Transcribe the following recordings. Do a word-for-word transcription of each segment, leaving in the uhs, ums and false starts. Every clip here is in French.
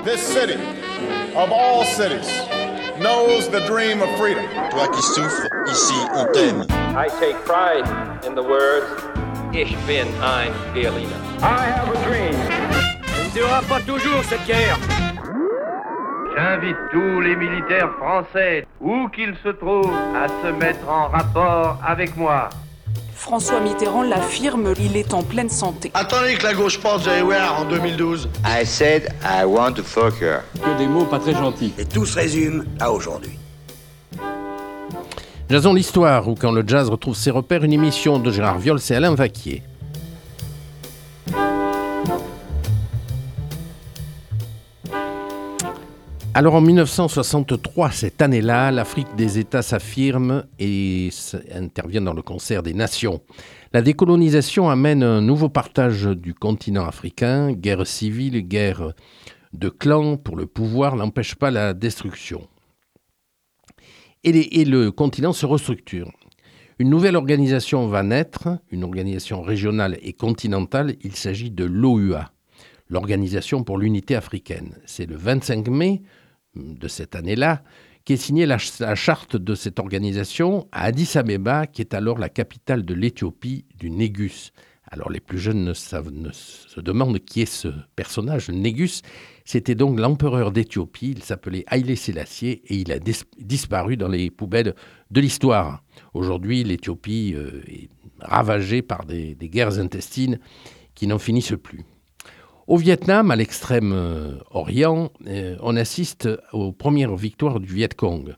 This city, of all cities, knows the dream of freedom. Toi qui souffres, ici on t'aime. I take pride in the words, Ich bin ein Berliner. I have a dream. Elle ne durera pas toujours cette guerre. J'invite tous les militaires français, où qu'ils se trouvent, à se mettre en rapport avec moi. François Mitterrand l'affirme, il est en pleine santé. Attendez que la gauche pense Everywhere en deux mille douze. I said I want to fuck her. Que des mots pas très gentils. Et tout se résume à aujourd'hui. Jason l'histoire, ou quand le jazz retrouve ses repères, une émission de Gérard Viols et Alain Vaquier. Alors en dix-neuf cent soixante-trois, cette année-là, l'Afrique des États s'affirme et intervient dans le concert des nations. La décolonisation amène un nouveau partage du continent africain. Guerre civile, guerre de clans pour le pouvoir n'empêche pas la destruction. Et, les, et le continent se restructure. Une nouvelle organisation va naître, une organisation régionale et continentale. Il s'agit de l'O U A, l'Organisation pour l'Unité africaine. C'est le vingt-cinq mai de cette année-là qu'est signée la, la charte de cette organisation à Addis Abeba, qui est alors la capitale de l'Éthiopie, du Négus. Alors les plus jeunes ne, savent, ne se demandent qui est ce personnage. Le Négus, c'était donc l'empereur d'Éthiopie. Il s'appelait Haïlé Sélassié et il a dis- disparu dans les poubelles de l'histoire. Aujourd'hui, l'Éthiopie euh, est ravagée par des, des guerres intestines qui n'en finissent plus. Au Vietnam, à l'extrême euh, orient, euh, on assiste aux premières victoires du Viet Cong.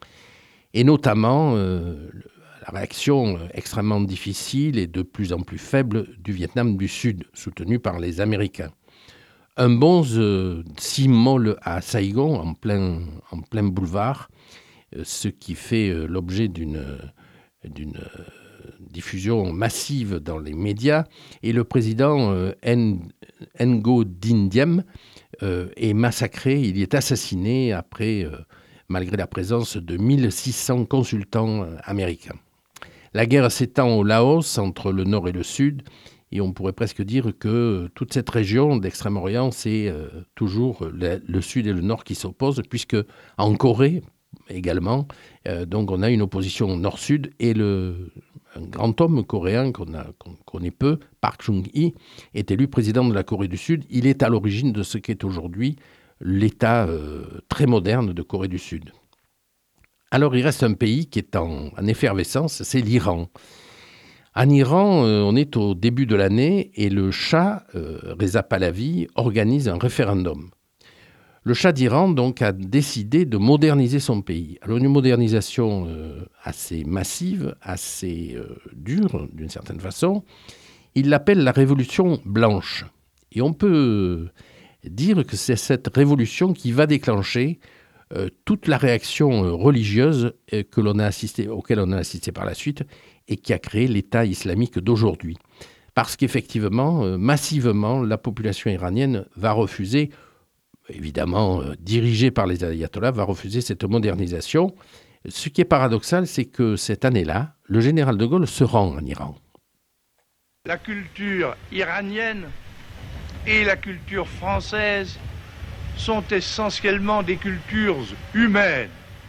Et notamment euh, la réaction extrêmement difficile et de plus en plus faible du Vietnam du Sud, soutenu par les Américains. Un bonze euh, s'immole à Saigon, en plein, en plein boulevard, euh, ce qui fait euh, l'objet d'une, d'une euh, diffusion massive dans les médias. Et le président euh, Ngo Dinh Diem euh, est massacré, il y est assassiné après, euh, malgré la présence de mille six cents consultants euh, américains. La guerre s'étend au Laos, entre le nord et le sud, et on pourrait presque dire que toute cette région d'Extrême-Orient, c'est euh, toujours le, le sud et le nord qui s'opposent, puisque en Corée également, euh, donc on a une opposition nord-sud, et le, un grand homme coréen qu'on, a, qu'on connaît peu, Park Chung-hee, est élu président de la Corée du Sud. Il est à l'origine de ce qu'est aujourd'hui l'État euh, très moderne de Corée du Sud. Alors il reste un pays qui est en, en effervescence, c'est l'Iran. En Iran, euh, on est au début de l'année et le Shah, euh, Reza Pahlavi, organise un référendum. Le Shah d'Iran donc a décidé de moderniser son pays. Alors une modernisation euh, assez massive, assez euh, dure d'une certaine façon. Il l'appelle la révolution blanche. Et on peut dire que c'est cette révolution qui va déclencher euh, toute la réaction euh, religieuse euh, que l'on a assisté, auquel on a assisté par la suite et qui a créé l'État islamique d'aujourd'hui. Parce qu'effectivement, euh, massivement, la population iranienne va refuser, évidemment euh, dirigée par les ayatollahs, va refuser cette modernisation. Ce qui est paradoxal, c'est que cette année-là, le général de Gaulle se rend en Iran. La culture iranienne et la culture française sont essentiellement des cultures humaines.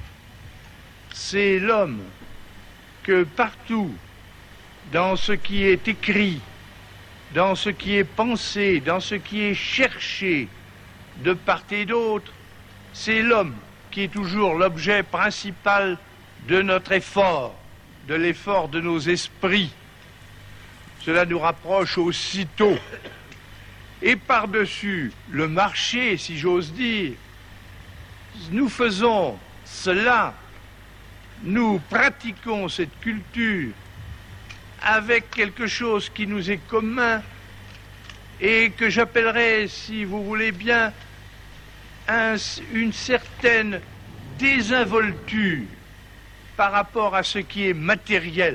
C'est l'homme que partout, dans ce qui est écrit, dans ce qui est pensé, dans ce qui est cherché, de part et d'autre, c'est l'homme qui est toujours l'objet principal de notre effort, de l'effort de nos esprits. Cela nous rapproche aussitôt. Et par-dessus le marché, si j'ose dire, nous faisons cela, nous pratiquons cette culture avec quelque chose qui nous est commun et que j'appellerais, si vous voulez bien, un, une certaine désinvolture par rapport à ce qui est matériel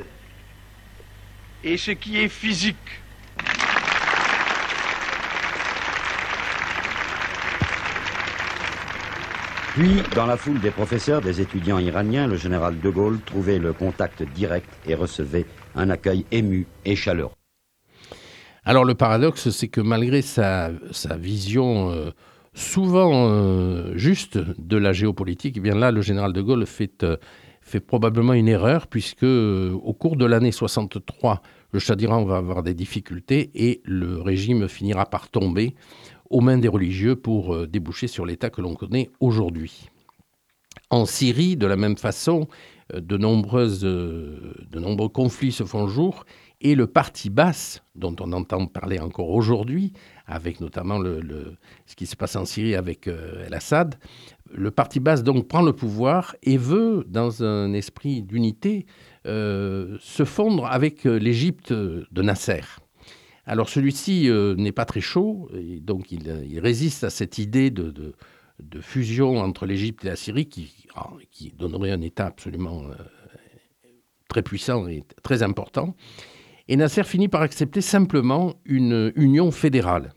et ce qui est physique. Puis, dans la foule des professeurs, des étudiants iraniens, le général de Gaulle trouvait le contact direct et recevait un accueil ému et chaleureux. Alors le paradoxe, c'est que malgré sa, sa vision euh, souvent euh, juste de la géopolitique, eh bien là, le général de Gaulle fait, euh, fait probablement une erreur, puisque euh, au cours de l'année soixante-trois, le Shah d'Iran va avoir des difficultés et le régime finira par tomber aux mains des religieux pour euh, déboucher sur l'état que l'on connaît aujourd'hui. En Syrie, de la même façon, euh, de, nombreuses, euh, de nombreux conflits se font jour et le parti Baas, dont on entend parler encore aujourd'hui, avec notamment le, le, ce qui se passe en Syrie avec euh, El-Assad, le parti Baas donc prend le pouvoir et veut, dans un esprit d'unité, euh, se fondre avec l'Égypte de Nasser. Alors celui-ci euh, n'est pas très chaud, et donc il, il résiste à cette idée de, de, de fusion entre l'Égypte et la Syrie qui, qui donnerait un État absolument euh, très puissant et très important. Et Nasser finit par accepter simplement une union fédérale,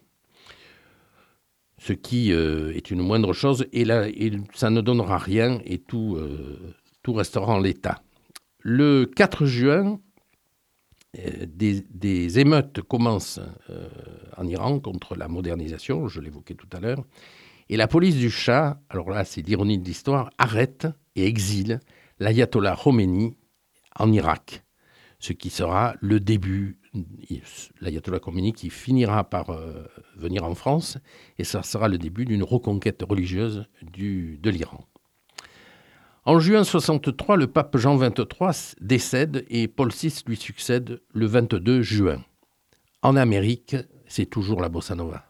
ce qui euh, est une moindre chose, et, là, et ça ne donnera rien, et tout, euh, tout restera en l'état. Le quatre juin, euh, des, des émeutes commencent euh, en Iran contre la modernisation, je l'évoquais tout à l'heure, et la police du Shah, alors là c'est l'ironie de l'histoire, arrête et exile l'ayatollah Khomeini en Irak. Ce qui sera le début, l'ayatollah Khomeini qui finira par euh, venir en France, et ça sera le début d'une reconquête religieuse du, de l'Iran. En juin soixante-trois, le pape Jean vingt-trois décède et Paul six lui succède le vingt-deux juin. En Amérique, c'est toujours la bossa nova.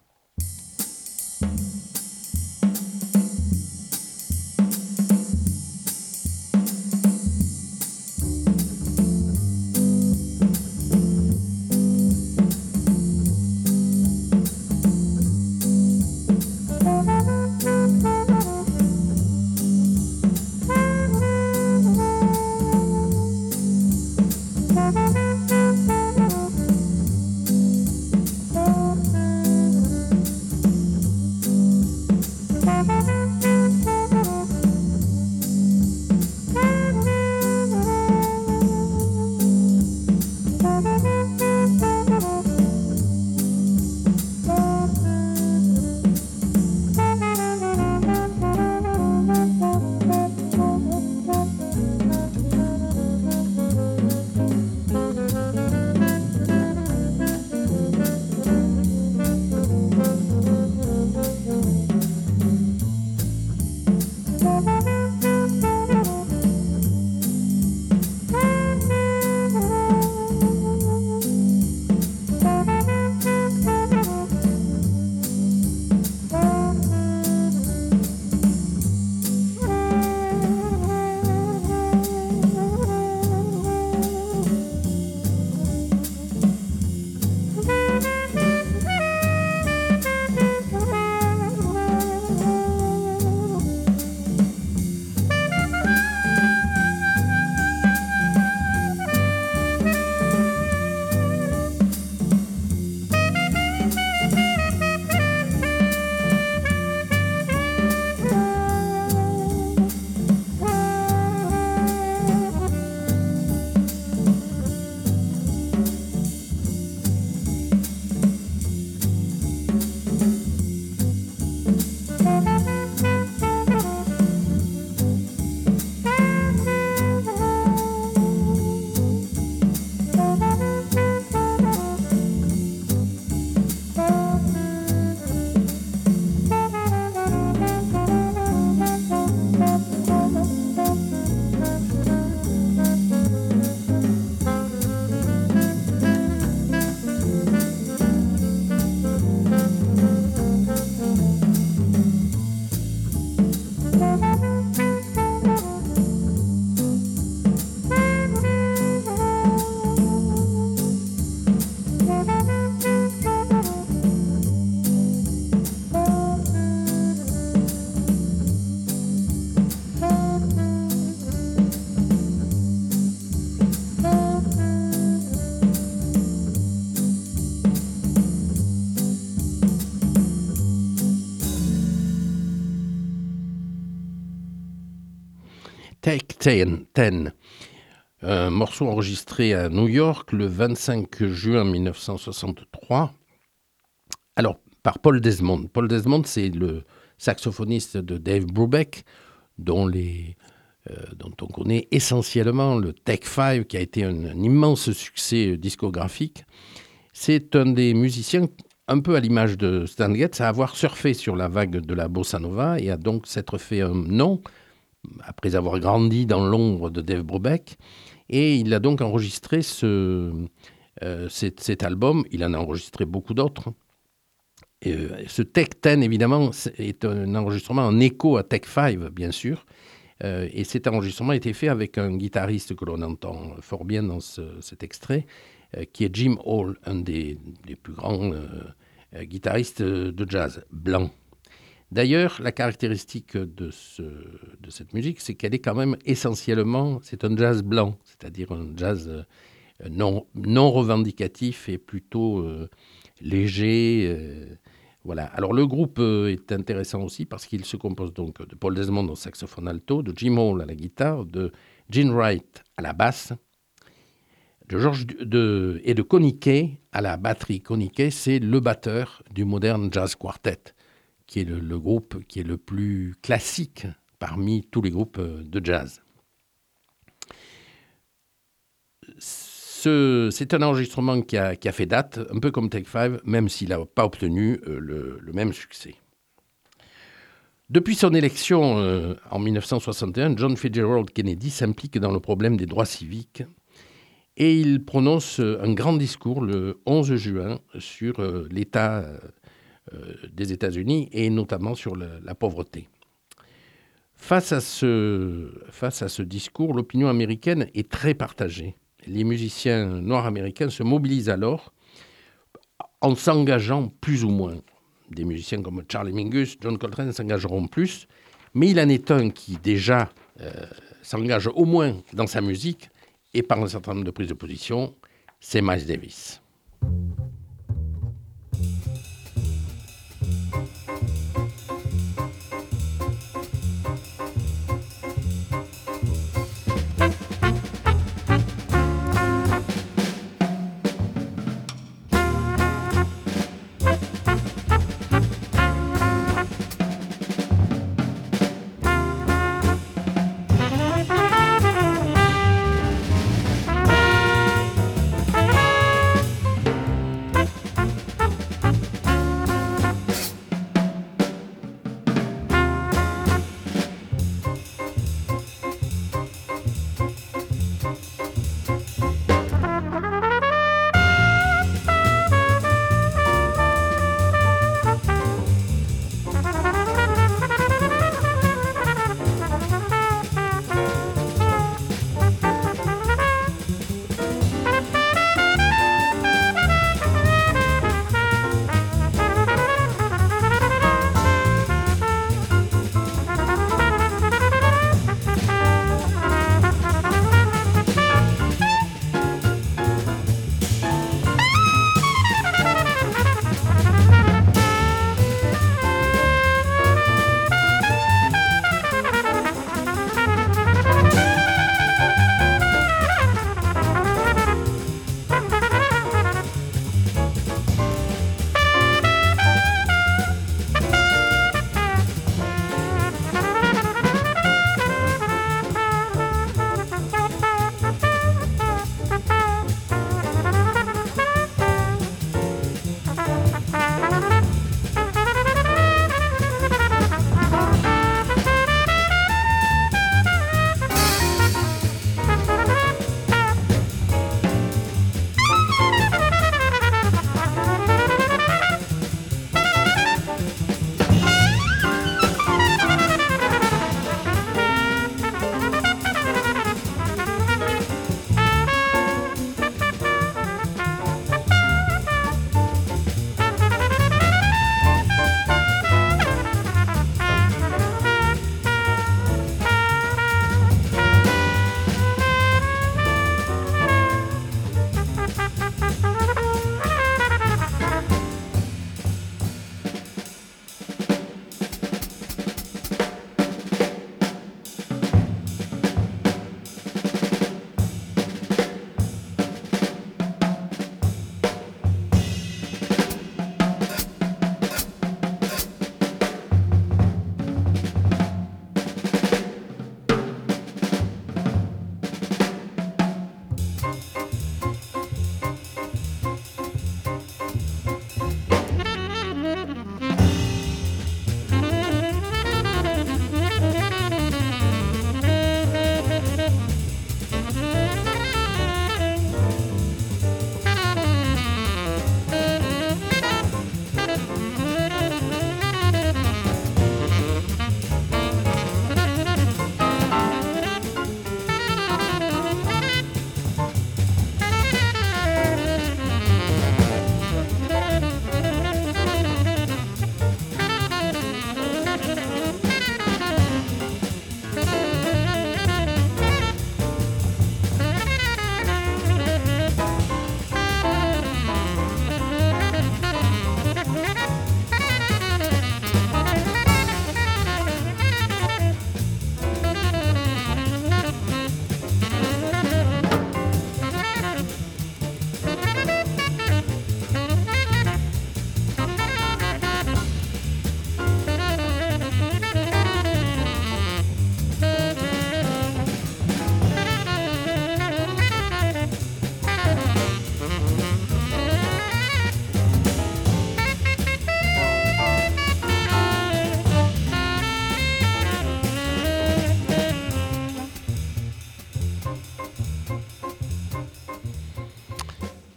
Take Ten, Ten, un morceau enregistré à New York le vingt-cinq juin mille neuf cent soixante-trois. Alors, par Paul Desmond. Paul Desmond, c'est le, saxophoniste de Dave Brubeck, dont, les, euh, dont on connaît essentiellement le Take Five, qui a été un, un immense succès discographique. C'est un des musiciens, un peu à l'image de Stan Getz, à avoir surfé sur la vague de la bossa nova et a donc s'être fait un nom, après avoir grandi dans l'ombre de Dave Brubeck. Et il a donc enregistré ce, euh, cet, cet album. Il en a enregistré beaucoup d'autres. Et, euh, ce Take dix, évidemment, est un enregistrement en écho à Take Five, bien sûr. Euh, et cet enregistrement a été fait avec un guitariste que l'on entend fort bien dans ce, cet extrait, euh, qui est Jim Hall, un des, des plus grands euh, euh, guitaristes de jazz blanc. D'ailleurs, la caractéristique de, ce, de cette musique, c'est qu'elle est quand même essentiellement, c'est un jazz blanc, c'est-à-dire un jazz euh, non, non revendicatif et plutôt euh, léger. Euh, voilà. Alors le groupe euh, est intéressant aussi parce qu'il se compose donc de Paul Desmond au saxophone alto, de Jim Hall à la guitare, de Gene Wright à la basse, de George de, et de Connie Kay à la batterie. Connie Kay, c'est le batteur du Modern Jazz Quartet, qui est le, le groupe qui est le plus classique parmi tous les groupes de jazz. Ce, c'est un enregistrement qui a, qui a fait date, un peu comme Take Five, même s'il n'a pas obtenu euh, le, le même succès. Depuis son élection euh, en dix-neuf cent soixante et un, John Fitzgerald Kennedy s'implique dans le problème des droits civiques et il prononce un grand discours le onze juin sur euh, l'état euh, des États-Unis et notamment sur le, la pauvreté. Face à, ce, face à ce discours, l'opinion américaine est très partagée. Les musiciens noirs américains se mobilisent alors en s'engageant plus ou moins. Des musiciens comme Charlie Mingus, John Coltrane s'engageront plus, mais il en est un qui déjà euh, s'engage au moins dans sa musique et par un certain nombre de prises de position, c'est Miles Davis.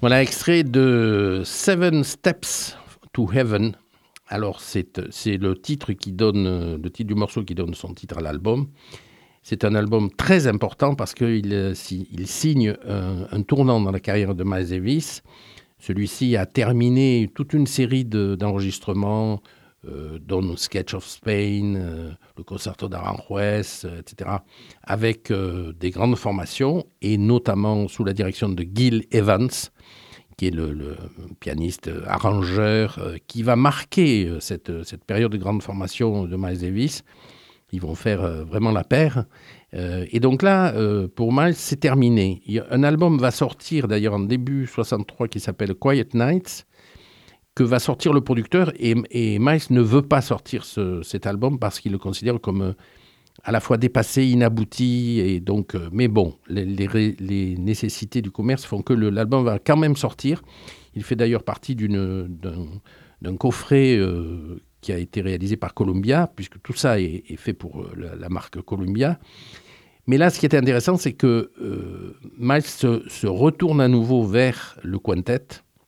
Voilà, extrait de Seven Steps to Heaven. Alors, c'est, c'est le titre qui donne, le titre du morceau qui donne son titre à l'album. C'est un album très important parce qu'il il signe un, un tournant dans la carrière de Miles Davis. Celui-ci a terminé toute une série de, d'enregistrements, euh, dont Sketch of Spain, euh, le Concerto d'Aranjuez, euh, et cetera, avec euh, des grandes formations, et notamment sous la direction de Gil Evans, qui est le, le pianiste euh, arrangeur, euh, qui va marquer euh, cette, cette période de grande formation de Miles Davis. Ils vont faire euh, vraiment la paire. Euh, et donc là, euh, pour Miles, c'est terminé. Il y a, un album va sortir d'ailleurs en début soixante-trois qui s'appelle Quiet Nights, que va sortir le producteur. Et, et Miles ne veut pas sortir ce, cet album parce qu'il le considère comme euh, à la fois dépassé, inabouti. Et donc, euh, mais bon, les, les, les nécessités du commerce font que le, l'album va quand même sortir. Il fait d'ailleurs partie d'une, d'un, d'un coffret euh, qui a été réalisé par Columbia, puisque tout ça est, est fait pour la, la marque Columbia. Mais là, ce qui était intéressant, c'est que euh, Miles se, se retourne à nouveau vers le quintet.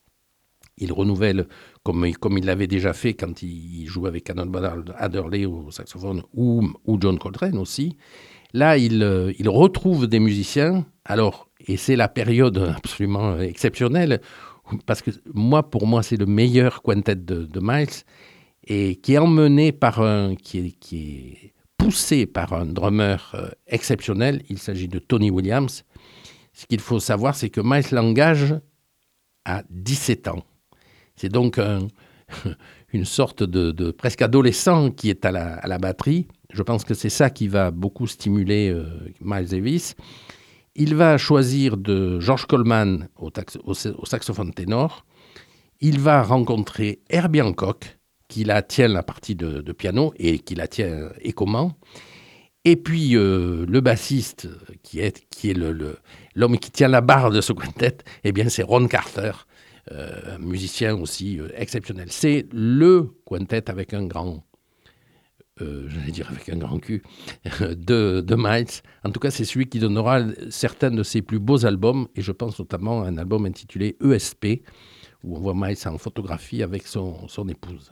Il renouvelle, comme, comme il l'avait déjà fait quand il, il jouait avec Cannonball Adderley au saxophone, ou, ou John Coltrane aussi. Là, il, euh, il retrouve des musiciens. Alors, et c'est la période absolument exceptionnelle, parce que moi, pour moi, c'est le meilleur quintet de, de Miles, et qui est emmené par un, qui est, qui est poussé par un drummer euh, exceptionnel. Il s'agit de Tony Williams. Ce qu'il faut savoir, c'est que Miles l'engage à dix-sept ans. C'est donc un, une sorte de, de presque adolescent qui est à la, à la batterie. Je pense que c'est ça qui va beaucoup stimuler euh, Miles Davis. Il va choisir de George Coleman au, tax, au, au saxophone ténor. Il va rencontrer Herbie Hancock, qui la tient la partie de, de piano et qui la tient écomment. Et puis euh, le bassiste, qui est, qui est le, le, l'homme qui tient la barre de ce quintet, eh bien c'est Ron Carter, euh, musicien aussi euh, exceptionnel. C'est le quintet avec un grand, euh, j'allais dire avec un grand cul, de, de Miles. En tout cas, c'est celui qui donnera certains de ses plus beaux albums, et je pense notamment à un album intitulé E S P, où on voit Miles en photographie avec son, son épouse.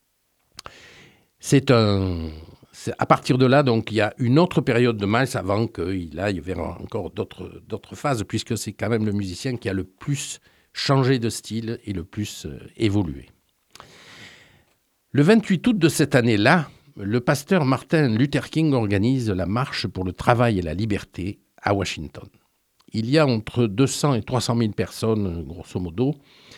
C'est un... C'est à partir de là, donc, il y a une autre période de Miles avant qu'il aille vers encore d'autres, d'autres phases, puisque c'est quand même le musicien qui a le plus changé de style et le plus euh, évolué. Le vingt-huit août de cette année-là, le pasteur Martin Luther King organise la marche pour le travail et la liberté à Washington. Il y a entre deux cents et trois cent mille personnes, grosso modo.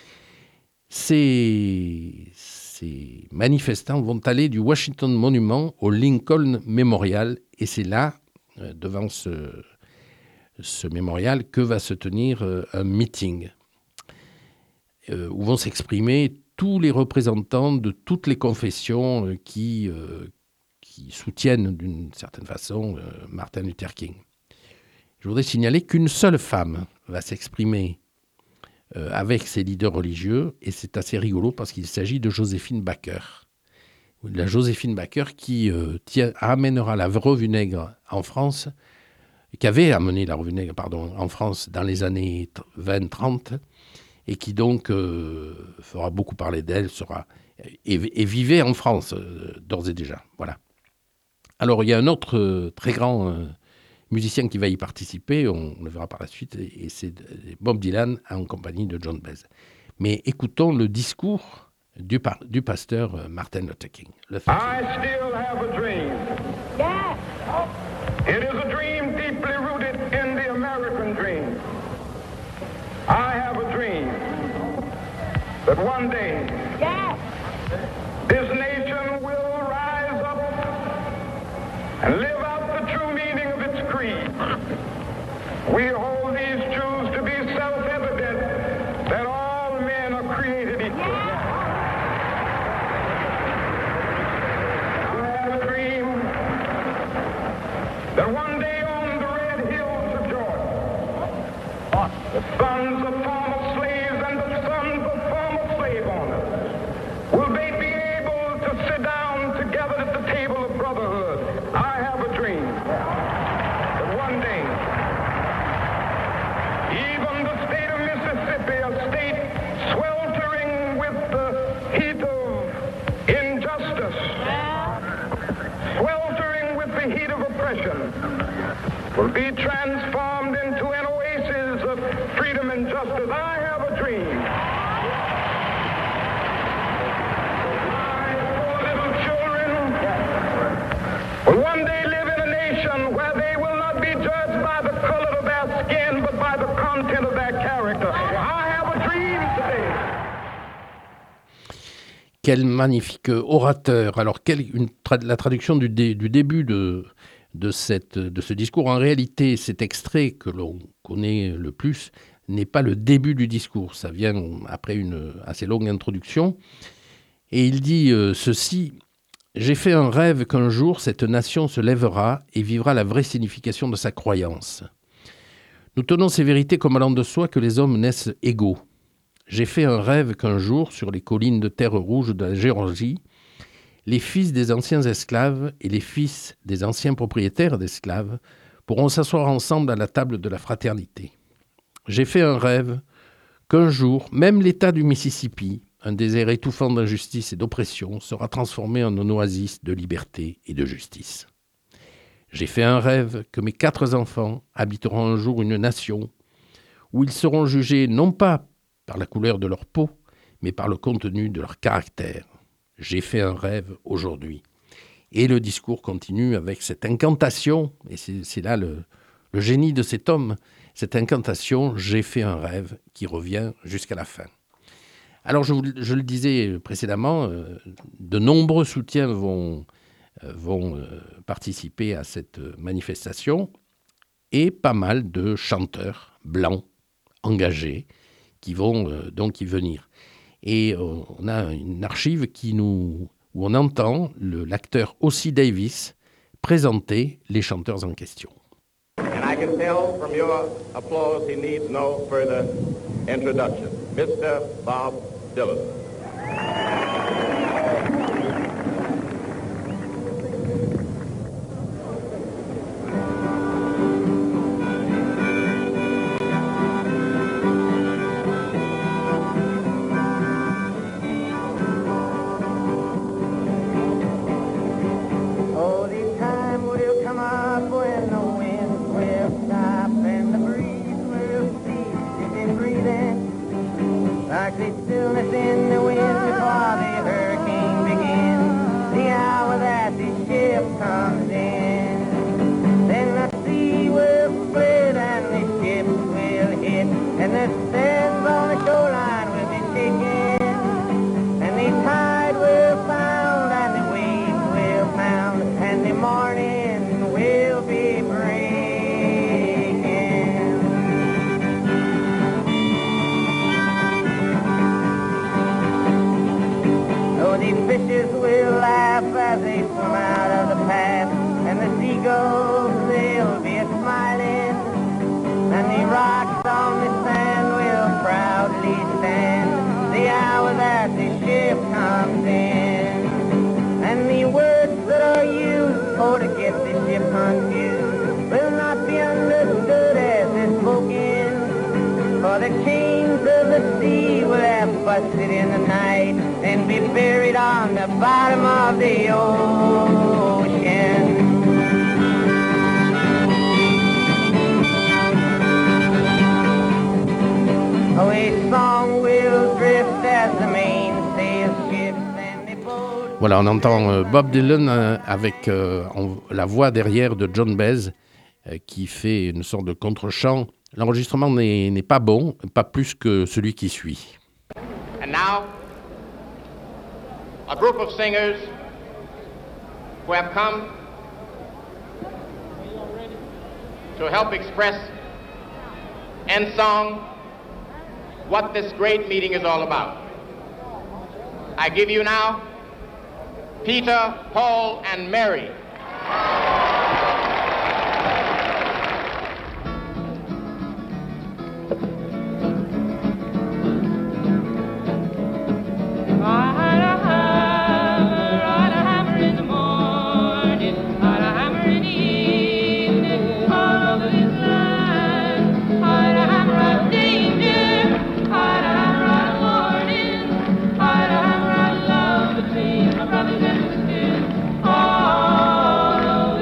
Ces, ces manifestants vont aller du Washington Monument au Lincoln Memorial, et c'est là, euh, devant ce, ce mémorial, que va se tenir euh, un meeting euh, où vont s'exprimer tous les représentants de toutes les confessions euh, qui, euh, qui soutiennent d'une certaine façon euh, Martin Luther King. Je voudrais signaler qu'une seule femme va s'exprimer Euh, avec ses leaders religieux, et c'est assez rigolo parce qu'il s'agit de Joséphine Baker. La Joséphine Baker qui euh, tient, amènera la revue-nègre en France, qui avait amené la revue-nègre pardon, en France dans les années vingt trente, et qui donc euh, fera beaucoup parler d'elle, sera, et, et vivait en France euh, d'ores et déjà. Voilà. Alors il y a un autre euh, très grand euh, musicien qui va y participer, on le verra par la suite, et c'est Bob Dylan en compagnie de John Baez. Mais écoutons le discours du, par, du pasteur Martin Luther King. Le I still have a dream. Yes. It is a dream deeply rooted in the American dream. I have a dream that one day yes. this nation will rise up and live out the true meaning of its creed. We hold these truths to be self-evident, that all men are created equal. I have a dream that one day on the red hills of Georgia, the sons of former slaves and the sons of former slave owners will they be able to sit down together at the table of brotherhood. I have a dream that one day even the state of Mississippi, a state will be transformed into an oasis of freedom and justice. I have a dream. My four little children will one day live in a nation where they will not be judged by the color of their skin, but by the content of their character. I have a dream today. Quel magnifique orateur. Alors, quelle, une tra- la traduction du, dé, du début de, de, cette, de ce discours, en réalité, cet extrait que l'on connaît le plus n'est pas le début du discours. Ça vient après une assez longue introduction. Et il dit euh, ceci: « J'ai fait un rêve qu'un jour, cette nation se lèvera et vivra la vraie signification de sa croyance. Nous tenons ces vérités comme allant de soi que les hommes naissent égaux. J'ai fait un rêve qu'un jour, sur les collines de terre rouge de la Géorgie, les fils des anciens esclaves et les fils des anciens propriétaires d'esclaves pourront s'asseoir ensemble à la table de la fraternité. J'ai fait un rêve qu'un jour, même l'État du Mississippi, un désert étouffant d'injustice et d'oppression, sera transformé en un oasis de liberté et de justice. J'ai fait un rêve que mes quatre enfants habiteront un jour une nation où ils seront jugés non pas par la couleur de leur peau, mais par le contenu de leur caractère. J'ai fait un rêve aujourd'hui. » Et le discours continue avec cette incantation, et c'est, c'est là le, le génie de cet homme, cette incantation « J'ai fait un rêve » qui revient jusqu'à la fin. Alors, je, vous, je le disais précédemment, euh, de nombreux soutiens vont, euh, vont euh, participer à cette manifestation, et pas mal de chanteurs blancs, engagés, qui vont euh, donc y venir. Et euh, on a une archive qui nous, où on entend le, l'acteur Ossie Davis présenter les chanteurs en question. And I can tell from your applause he needs no further introduction. Mister Bob Dylan. Voilà, on entend euh, Bob Dylan euh, avec euh, en, la voix derrière de John Baez euh, qui fait une sorte de contre-chant. L'enregistrement n'est, n'est pas bon, pas plus que celui qui suit. And now, a group of singers who have come to help express in song what this great meeting is all about. I give you now Peter, Paul, and Mary. All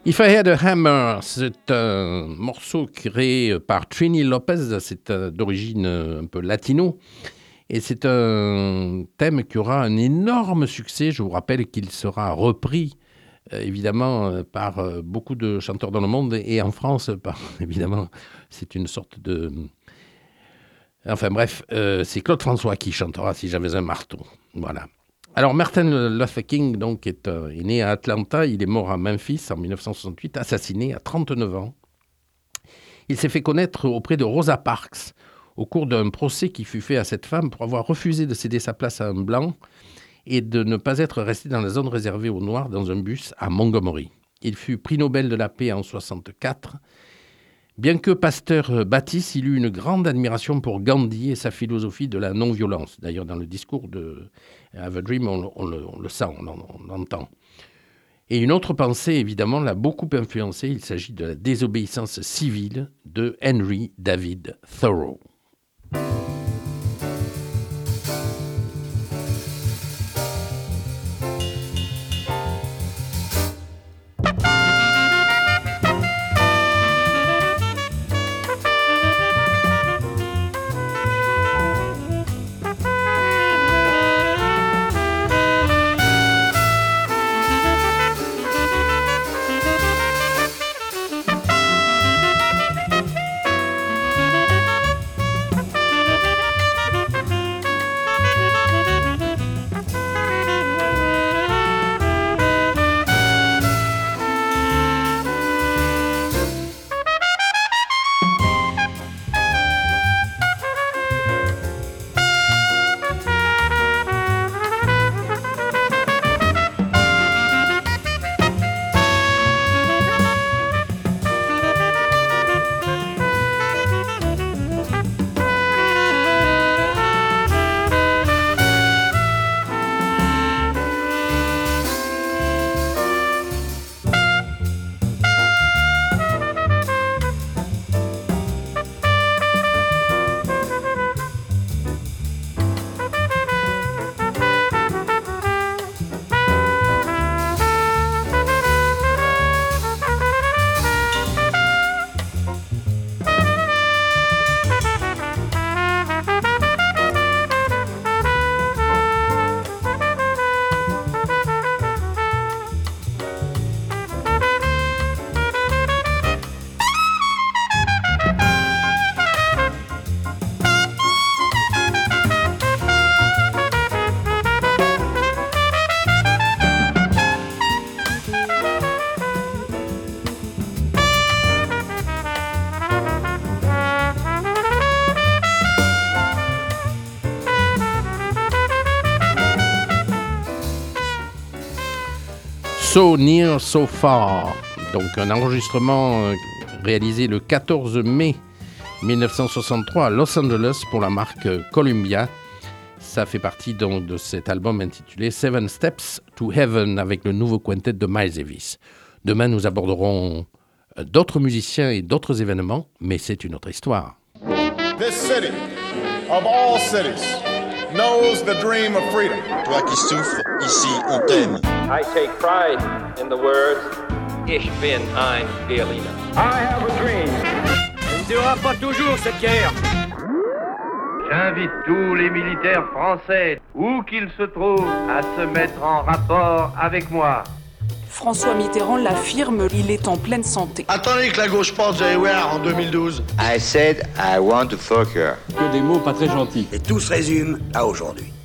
If I Had a Hammer, c'est un morceau créé par Trini Lopez, c'est d'origine un peu latino, et c'est un thème qui aura un énorme succès. Je vous rappelle qu'il sera repris, euh, évidemment, par euh, beaucoup de chanteurs dans le monde, et en France, par, évidemment, c'est une sorte de... Enfin bref, euh, c'est Claude François qui chantera Si j'avais un marteau, voilà. Alors, Martin Luther King donc, est, euh, est né à Atlanta, il est mort à Memphis en dix-neuf cent soixante-huit, assassiné à trente-neuf ans. Il s'est fait connaître auprès de Rosa Parks au cours d'un procès qui fut fait à cette femme pour avoir refusé de céder sa place à un blanc et de ne pas être resté dans la zone réservée aux Noirs dans un bus à Montgomery. Il fut prix Nobel de la paix en soixante-quatre. Bien que pasteur baptiste, il eut une grande admiration pour Gandhi et sa philosophie de la non-violence. D'ailleurs, dans le discours de Have a Dream, on, on, le, on le sent, on, on l'entend. Et une autre pensée, évidemment, l'a beaucoup influencé. Il s'agit de la désobéissance civile de Henry David Thoreau. So Near, So Far, donc un enregistrement euh, réalisé le quatorze mai dix-neuf cent soixante-trois à Los Angeles pour la marque Columbia. Ça fait partie donc de cet album intitulé Seven Steps to Heaven avec le nouveau quintet de Miles Davis. Demain, nous aborderons d'autres musiciens et d'autres événements, mais c'est une autre histoire. This city, of all cities, knows the dream of freedom. Toi qui souffres, ici on t'aime. I take pride in the words Ich bin ein Berliner. I have a dream. Elle ne durera pas toujours cette guerre. J'invite tous les militaires français, où qu'ils se trouvent, à se mettre en rapport avec moi. François Mitterrand l'affirme, il est en pleine santé. Attendez que la gauche parte, vous allez voir, en deux mille douze. I said I want to fuck her. Que des mots pas très gentils. Et tout se résume à aujourd'hui.